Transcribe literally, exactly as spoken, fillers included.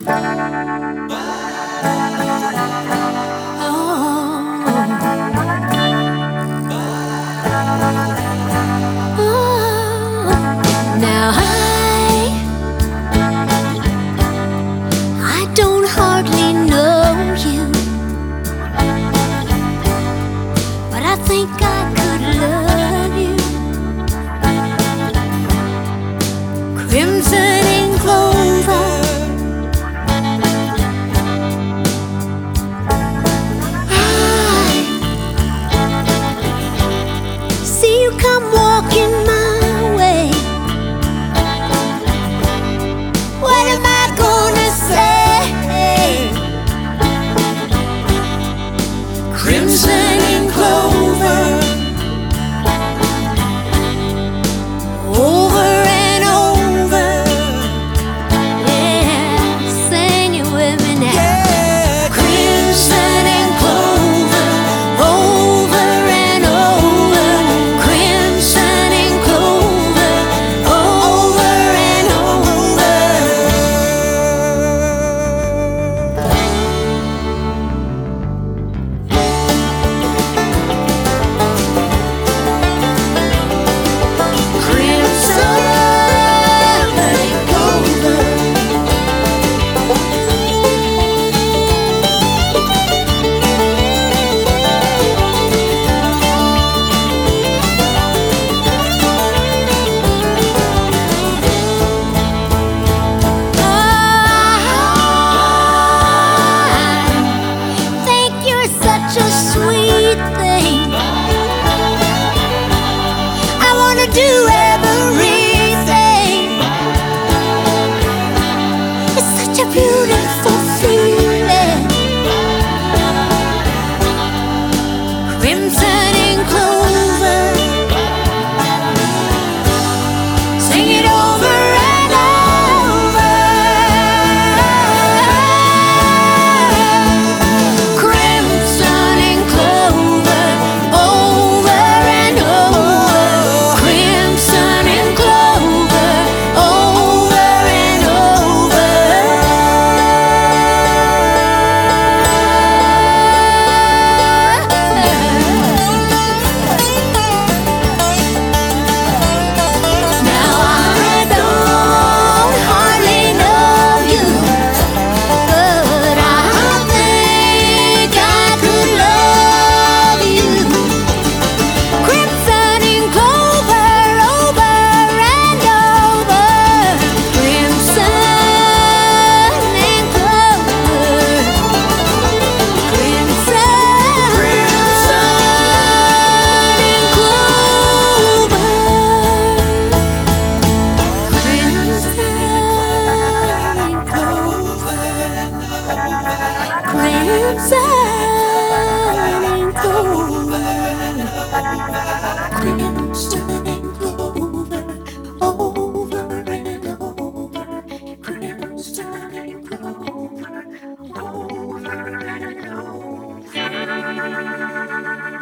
Now I, I don't hardly know you, but I think I could love you. Crimson and clover, I see you come walking my way. What am I gonna say? Crimson and clover, over and over. Yeah, sing it with me now. Yeah. Crimson and clover, over and over. Crimson and clover, over and over. Do everything. It's such a beautiful feeling. Crimson and clover, sing it over and over. Crimson and clover, over and over. Crimson and clover, over and over. Now I don't hardly know you, but I think I could love you. Crimson and clover, over and over. Crimson and clover, crimson, crimson and clover, crimson and clover, crimson and clover. Crimson and clover, over and over. Crimson and clover, over and over.